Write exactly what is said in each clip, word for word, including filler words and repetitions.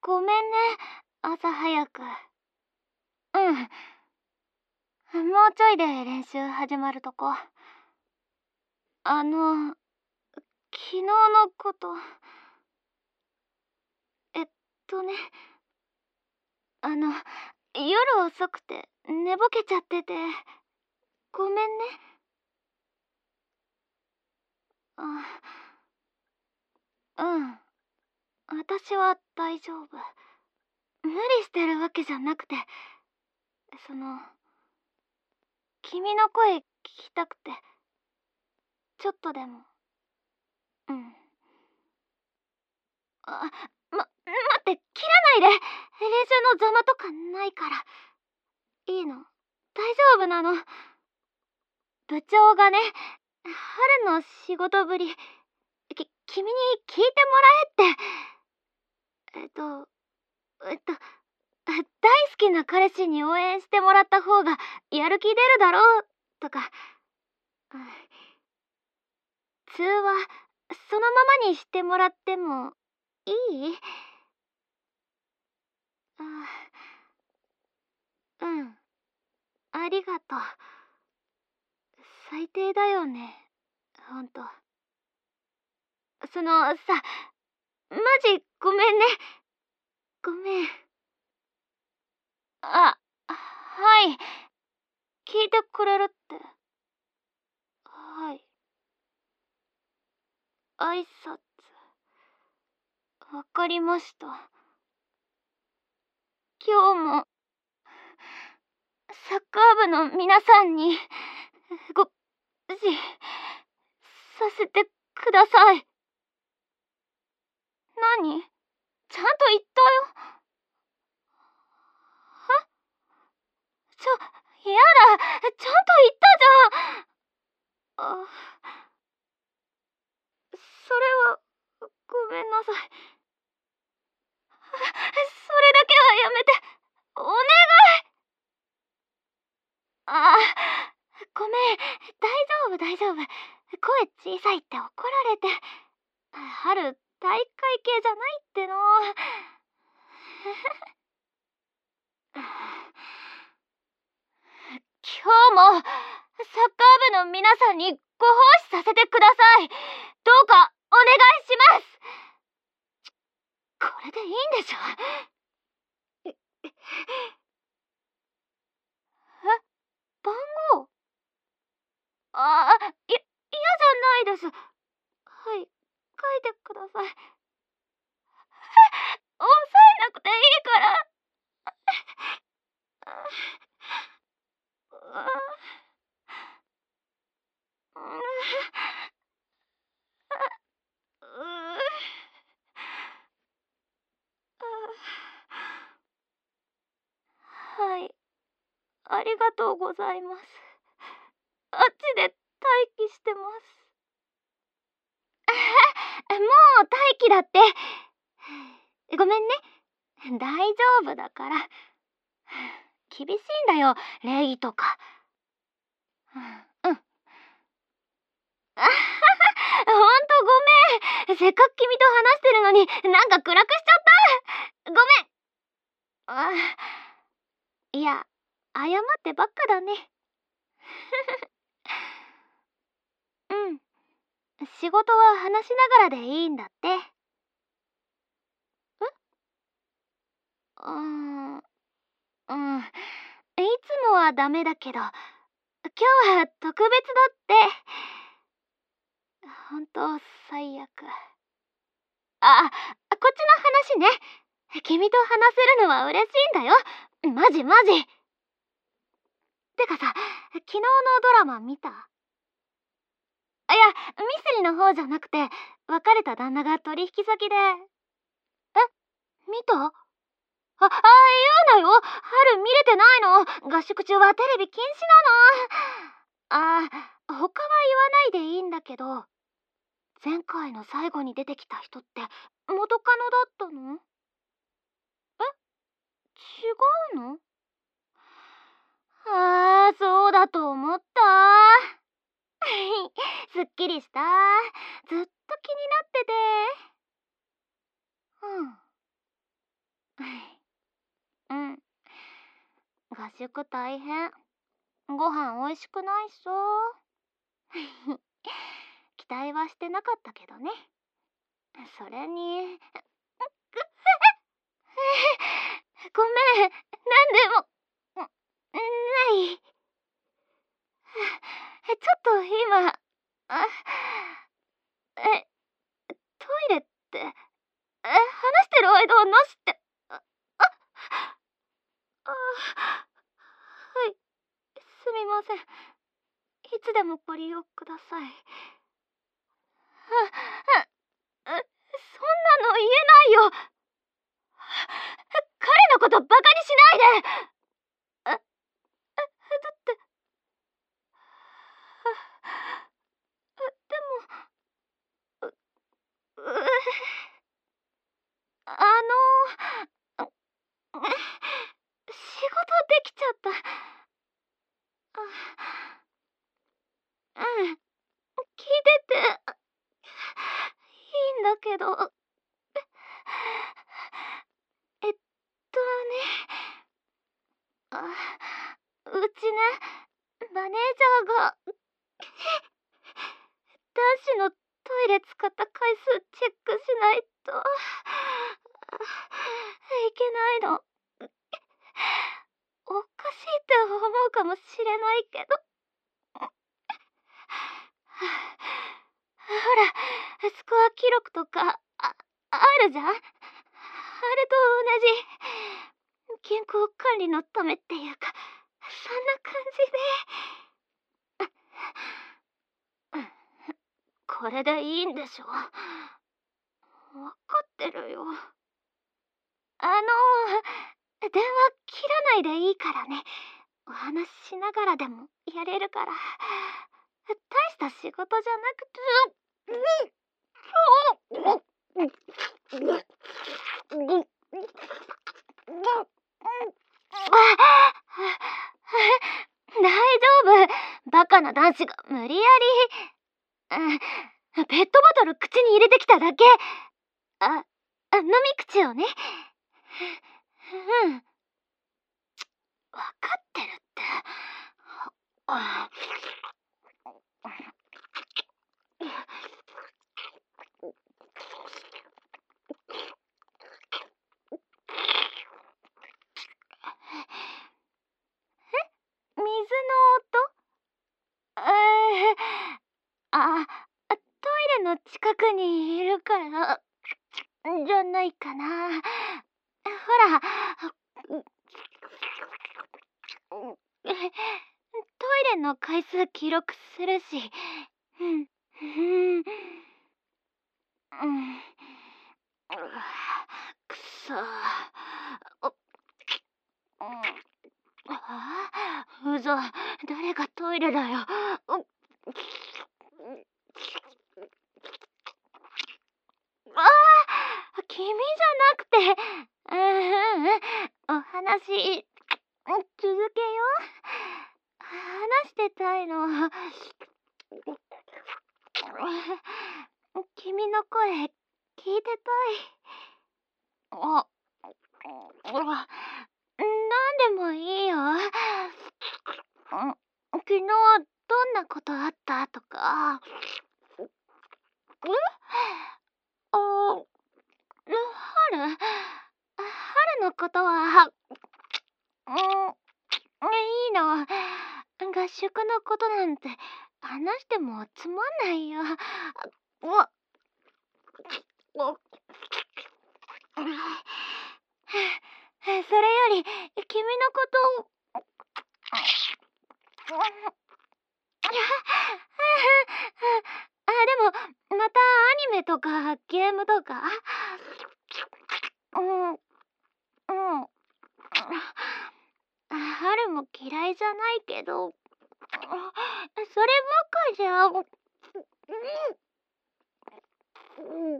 ごめんね、朝早く。うん。もうちょいで練習始まるとこ。あの、昨日のこと。えっとね、あの、夜遅くて寝ぼけちゃってて、ごめんね。あ、うん。私は大丈夫。無理してるわけじゃなくて、その、君の声聞きたくて、ちょっとでも。うん。あ、ま、待って、切らないで。練習の邪魔とかないから。いいの。大丈夫なの。部長がね、春の仕事ぶり、き、君に聞いてもらえって。えっと、えっと、大好きな彼氏に応援してもらった方がやる気出るだろう、とか。通話、そのままにしてもらってもいい？あ、うん。ありがとう。最低だよね、ほんと。そのさ、マジごめんね。ごめん。あ、はい。聞いてくれるって。はい。挨拶。わかりました。今日も、サッカー部の皆さんに、ご、し、させてください。何？ちゃんと言ったよ。は？ちょ、やだ。ちゃんと言ったじゃん。あ、それは、ごめんなさい。それだけはやめて。お願い。あ、ごめん。大丈夫、大丈夫。声小さいって怒られて。春、体育会系じゃないっての。今日も、サッカー部の皆さんにご奉仕させてください。どうか、お願いします。これでいいんでしょ？え、番号？ああ、い、嫌じゃないです。はい、書いてください。押さえなくていいから。はい、ありがとうございます。あっちで待機してます。もう待機だって。ごめんね。大丈夫だから。厳しいんだよ、礼儀とか。うん。うん。あはは、ほんとごめん。せっかく君と話してるのになんか暗くしちゃった。ごめん。あ、いや、謝ってばっかだね。うん。仕事は話しながらでいいんだって。え？うーん。うん。いつもはダメだけど、今日は特別だって。ほんと最悪。あ、こっちの話ね。君と話せるのは嬉しいんだよ。マジマジ。てかさ、昨日のドラマ見た？あ、いや、ミスリの方じゃなくて、別れた旦那が取引先で。え？見た？あ、あ、言うなよ。春見れてないの。合宿中はテレビ禁止なの。あ、他は言わないでいいんだけど、前回の最後に出てきた人って元カノだったの？え？違うの？ああ、そうだと思った。すっきりした。ずっと気になってて。うん。 合宿大変。ご飯おいしくないさ。期待はしてなかったけどね。それにごめん、なんでもない。ちょっと今、あえトイレってえ話してる間はなしって。あああはい、すみません。いつでもご利用ください。ああそんなの言えないよ。彼のことバカにしないで。あだってでもううあの仕事できちゃった。うん、聞いてていいんだけど。えっとねあうちね、マネージャーが男子のトイレ使った回数チェックしないといけないの。おかしいって思うかもしれないけど、ほらスコア記録とかああるじゃん。あれと同じ健康管理のためっていうか、そんな感じでこれでいいんでしょ。わかってるよ。あの電話切らないでいいからね。お話ししながらでもやれるから。大した仕事じゃなくて。大丈夫。バカな男子が無理やり、うん、ペットボトル口に入れてきただけ。あ、飲み口をね。うん。わかってるって。あ水の音？えー、あ、トイレの近くにいるからじゃないかな。ほら、トイレの回数記録するし。うん、うん、うん。くそ。あうざ、誰がトイレだよ。ああ、君じゃなくて、うんうんうん、お話続けよう。話してたいの。君の声聞いてたい。あ、なんでもいいよ。昨日どんなことあったとか。えあ、春春のことは、うん、いいの。合宿のことなんて話してもつまんないよ。うわっそれより君のことあ、でもまたアニメとかゲームとか。うんうん。春も嫌いじゃないけど、そればっかじゃ。うん。や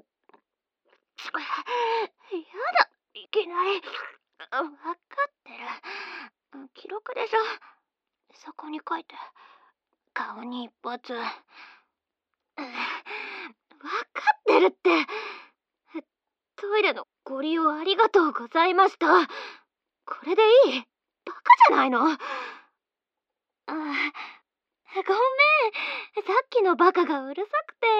だ、いきなり。わかってる。記録でしょ。そこに書いて。顔に一発。わかってるって。トイレのご利用ありがとうございました。これでいい。 バカじゃないの。ああ、ごめん。さっきのバカがうるさくて。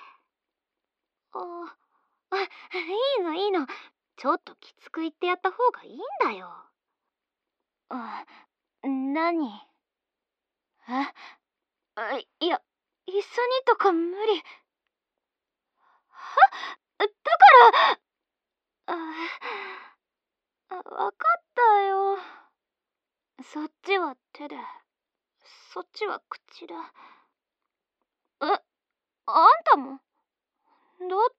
あ、あ、いいのいいの。ちょっときつく言ってやった方がいいんだよ。あ、なに？え？あ、いや、一緒にとか無理。は？だから、あ、あ、わかったよ。そっちは手で、そっちは口で。え、あんたも？だって、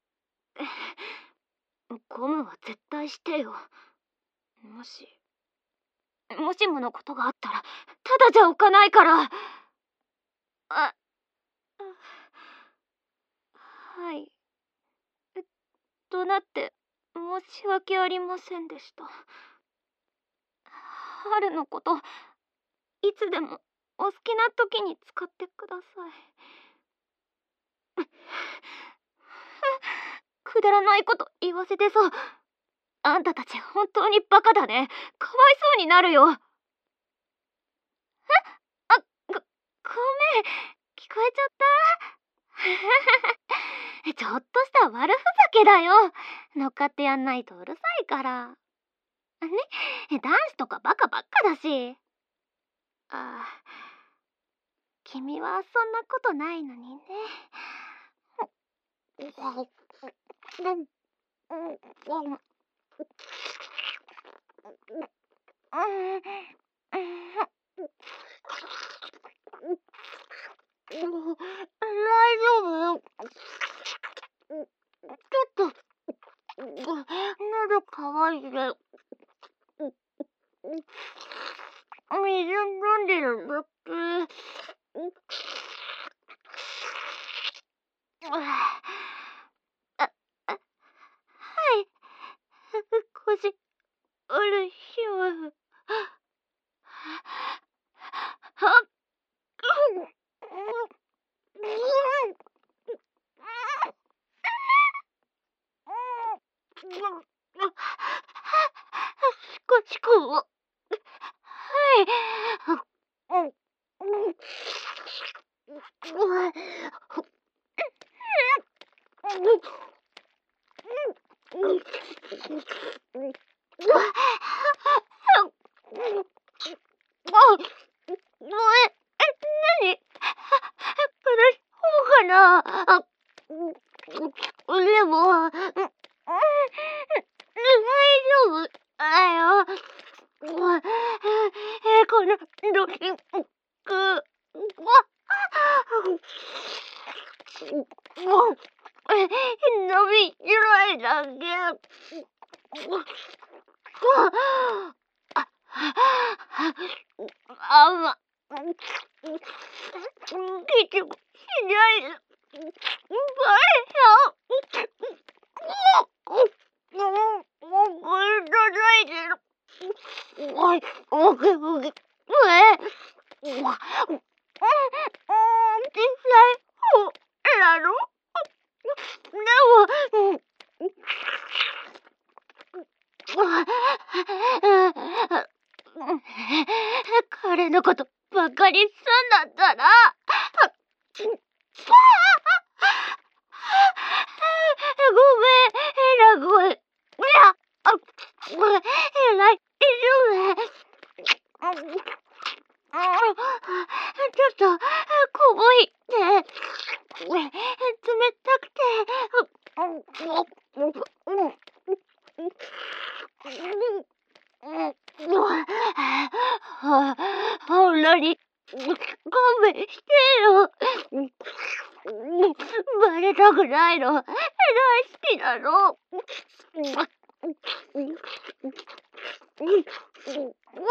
ゴムは絶対してよ。もし、もしものことがあったら、ただじゃおかないから。あ、はい。となって申し訳ありませんでした。春のこと、いつでもお好きな時に使ってください。くだらないこと言わせてさ。あんたたち本当にバカだね。かわいそうになるよ。え？あ、ご、ごめん。聞こえちゃった。ちょっとした悪ふざけだよ。乗っかってやんないとうるさいから。ね、男子とかバカばっかだし。ああ、君はそんなことないのにね。大丈夫？ちょっと喉乾いて水飲んでるだけ。あ、あ、はい。腰悪いよ。あ、少しこう。はい。何？私、そうかな？あ、でも、大丈夫だよ。このドキック。伸びしろいだけ。あま、結局しないで。バレた。もうこれ叩いてる。おい、おけおけ。え？実際、そうなの？でも、彼のことばかりすんだったら、ごめん、変な声。いや、あ、えらい、大丈夫？ちょっと、こぼいね。冷たくて、ほんのり、勘弁してよ。バレたくないの。大好きなの。わ、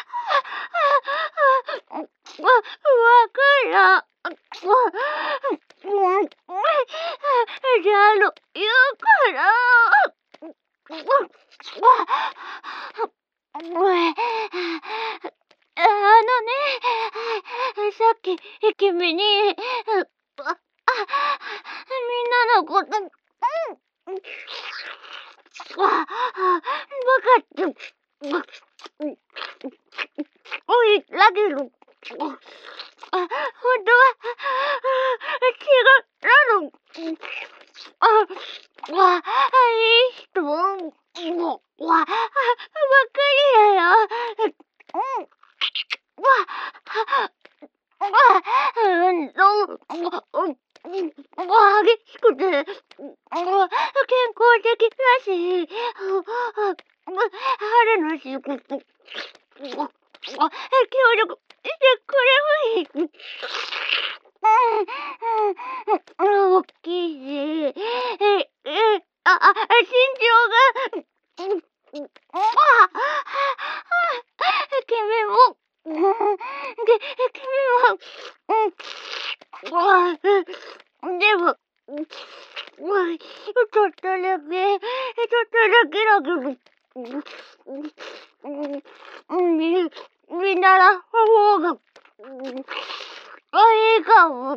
わからん。じゃあの、言うから。あのね、さっき君に、あ、みんなのこと、バカって、 あ、わ、はい、と、わ、わ、ばっかりだよ。うん、わ、わ、うんと、うん、わ、激しくて、わ、健康的だし、春の仕事、協力してくればいい。うん、大きいし、え、え、あ、あ、身長が、うん、あ、君も、うん、で、君も、うん、でも、うん、ちょっとだけ、ちょっとだけだけど、うん、み、見習う方が、いいかも。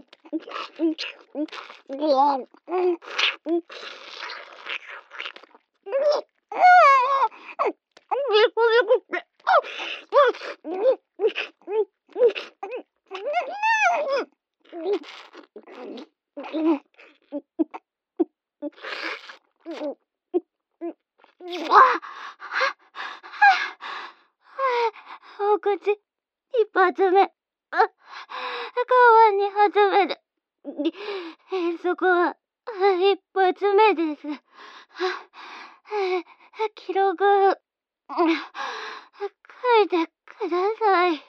お口、一発目。あ、川に初めて。そこは、一発目です。記録、書いてください。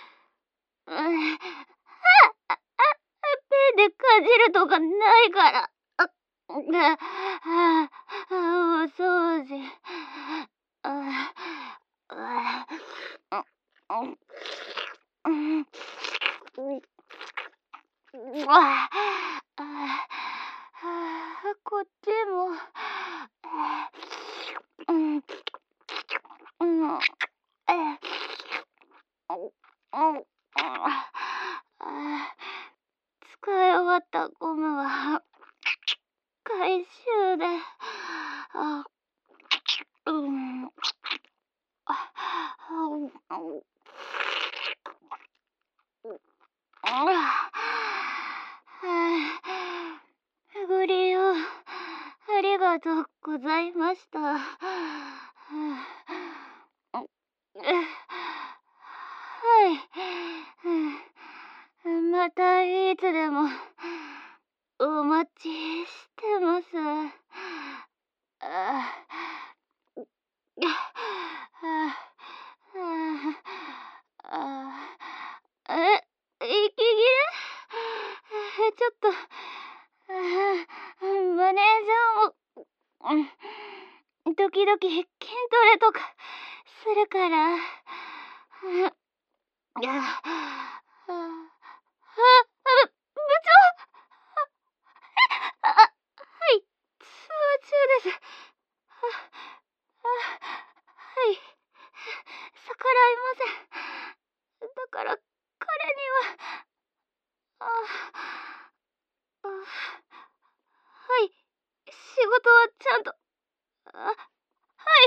ペンでかじるとかないから。あ、あ、お掃除。あ、あ、うん、うわ、あ、こっちも、うん、うん、え、うん、使い終わったゴムは回収で、あ、うん、あ、ご利用ありがとうございました。はい。またいつでもお待ちしてます。あ、あ、え、息切れ？ちょっと、マネージャーも、時々筋トレとかするから。いや、あ、あ、部長、あ、はい、通話中です。あ、はい、逆らえません。だから彼には、あ、あ、はい、仕事はちゃんと、あ、はい、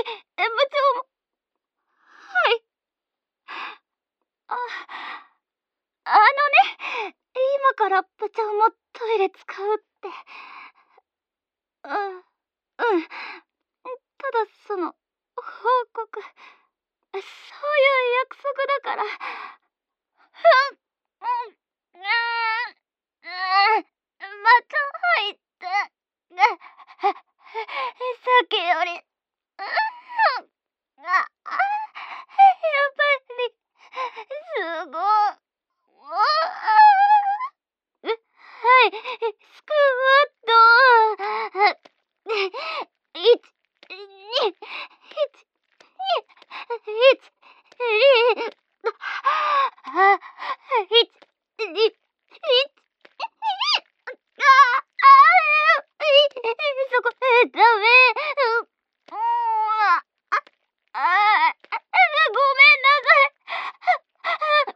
部長も、はい、あ、あのね、今から部長もトイレ使うって。うん、うん。ただその、報告、そういう約束だから。うん、うん、うん、うん、また入って。さっきより、うん、あ、やっぱり、すごい。はい、スクワット。いち、に、いち、に、いち、に、あ、いち、に、いち、あ、あ、そこ、ダメ。うん、あ、あ、ごめんなさい。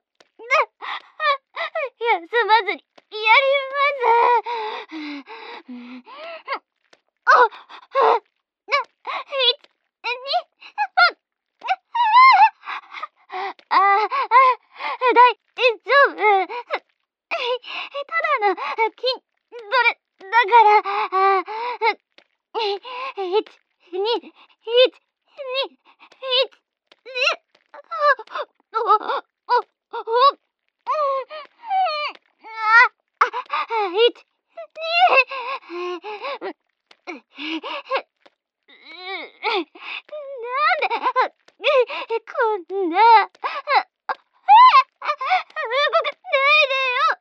休まずにやります。あ、 に、いち、に、いち、に、お、お、お、お、あ、いち、に、なんでこんな、動かないでよ。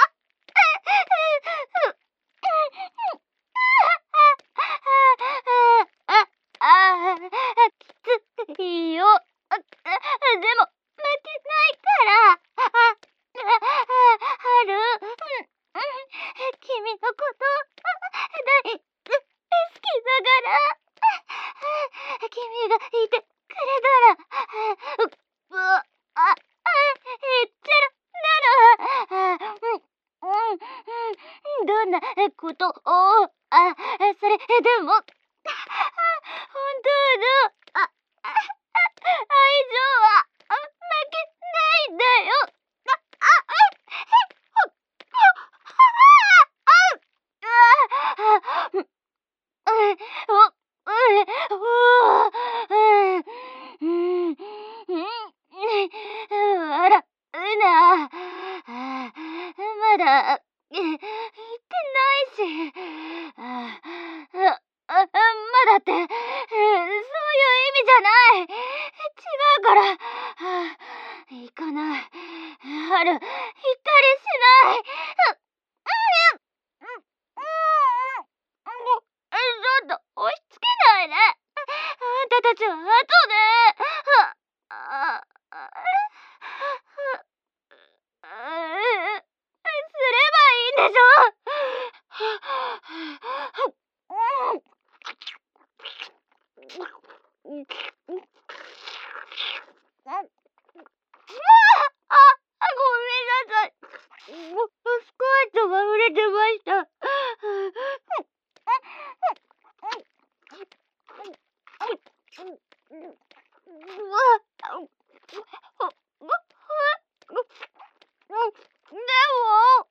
あ、あ、きついよ。でも、負けないから。あ、はる、君のこと大好きだから。君がいてくれたら、う、う、あ、あ、へっちゃらなの。うん、うん、どんなことを、あ、それでも、本当の、あ、愛情は負けないんだよ。あ、あ、あ、あ、うん、うん、笑うな。まだ言ってないし、あ、あ、まだって、そういう意味じゃない。違うから、行かない。春、行ったりしない。ちょっと押し付けないで。あんたたちは後で。あ、あ、すればいいんでしょ。あ、ごめんなさい。スカートが売れてました。でも、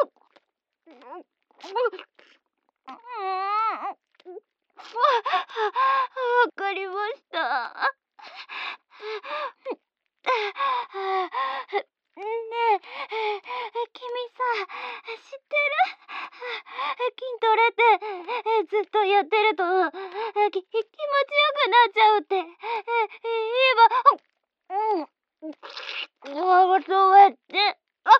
わかりました。ねえ、君さ、知ってる？筋トレってずっとやってるとき気持ちよくなっちゃうって言えば、うん、そうやって、あ、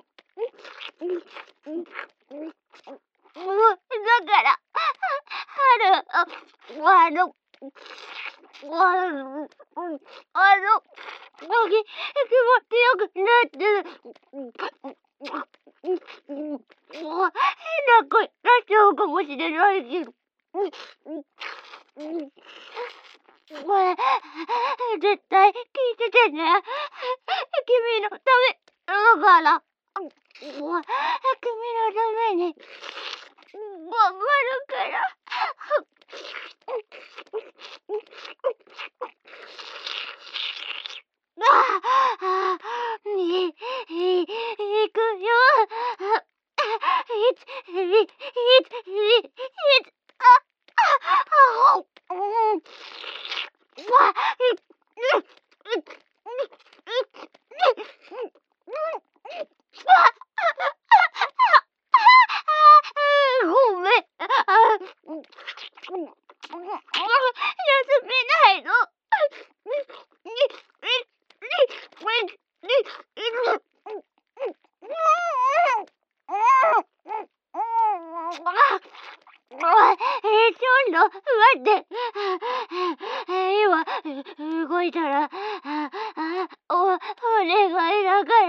だから、春、あ、あの、あの、あの、気持ちよくなってる。変な声出しちゃうかもしれないけど。これ、絶対聞いててね。君のためだから。君のために頑張るから。ああ、に、い、いくよ。いち、い、いち、い、いち、あ、あ、あ、うん。わ、い、い、い、ごめん。休めないの。え、ちょっと待って。今動いたら、あ、あ、お、お願いだから。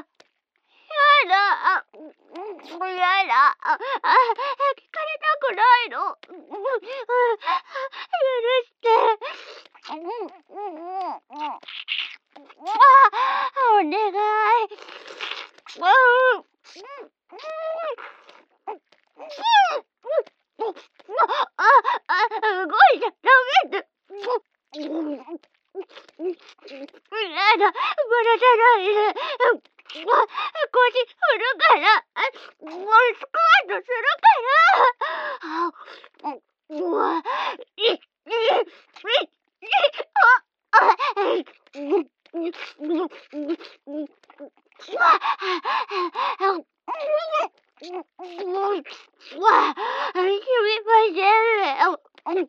やだ、あ、やだ、あ、あ、聞かれたくないの。許して。お願い。あ、あ、動いちゃダメって。やだ、ぶらさないで。腰振るから、もうスクワットするから。 わ、い、い、い、い、あ、あ、え、う、う、う、う、わ、あ、うわ、すみません。あ、も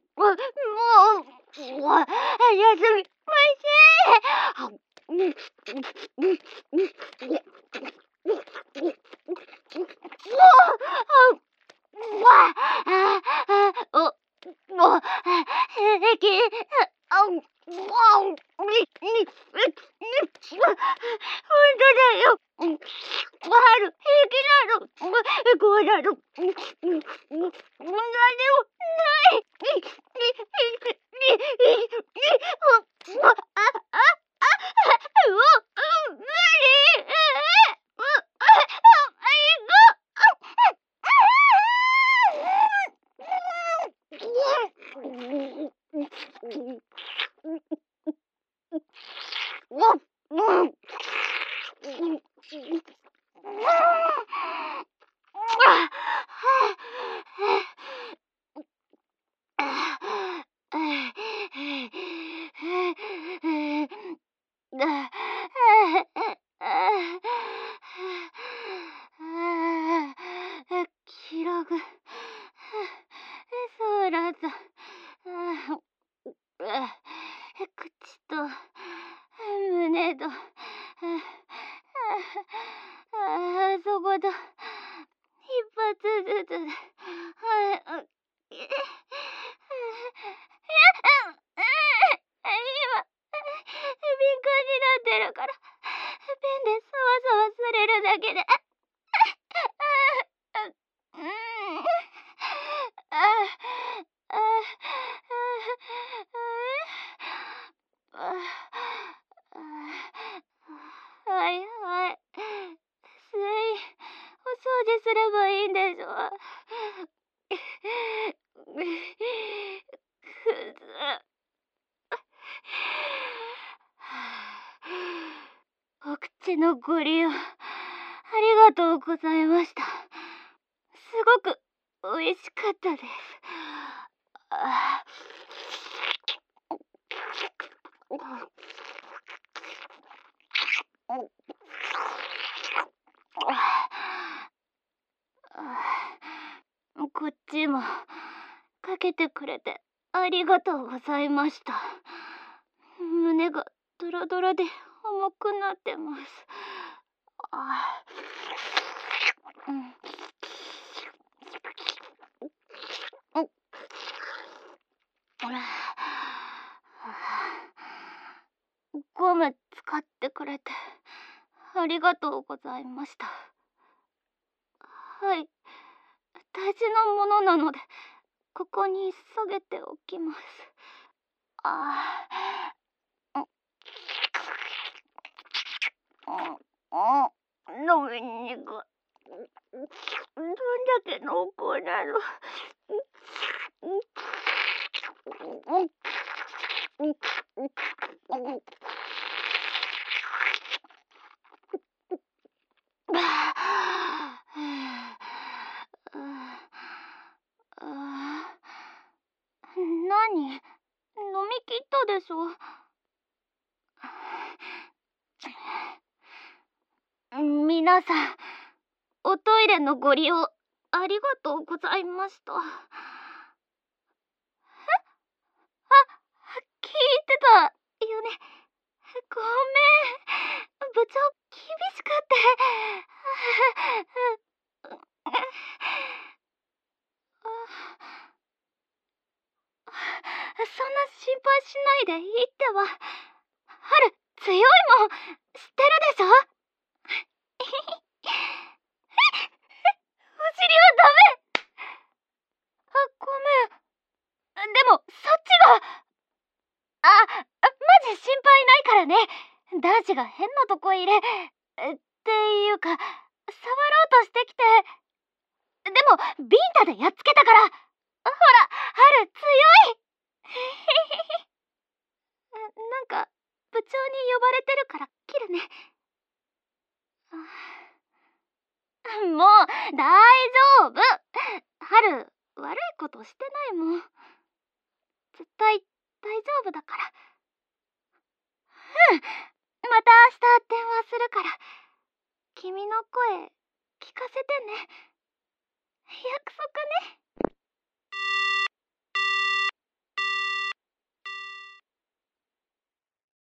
う、わ、休みません。あ、うん、うん、うん、うん、うわ、あ、あ、お、もう、平気、あ、わ、に、に、に、ほんとだよ。うん、はる、平気なの。こうなの。うん、うん、うん、なんでもない。に、に、に、に、に、に、あ、あ、あ、う、う、無理。う、う、あ、あ、いキログ、そうだった。口と胸と、そこと一発ずつ。今、敏感になってるから、ペンでそわそわされるだけで。うん。はいはい。すい、お掃除すればいいんでしょ。くず。お口のご利用ありがとうございました。すごく美味しかったです。あ、こっちもかけてくれてありがとうございました。胸がドロドロで重くなってます。あ、うん、ゴム使ってくれてありがとうございました。はい、大事なものなのでここに下げておきます。ああ、うん、飲みにくい。どんだけ濃厚なの。何？飲み切ったでしょ。皆さん、おトイレのご利用ありがとうございました。え？あ、聞いてたよね。ごめん、部長厳しくって。そんな心配しないでいいってば。春強いもん知ってるでしょ。お尻はダメ。あ、ごめん。でもそっちが。あ、マジ心配ないからね。男子が変なとこ入れっていうか触ろうとしてきて。でもビンタでやっつけたから。ほら、春強い。なんか部長に呼ばれてるから切るね。もう大丈夫。春悪いことしてないもん。 絶対大丈夫だから。うん、また明日電話するから、君の声聞かせてね。約束ね。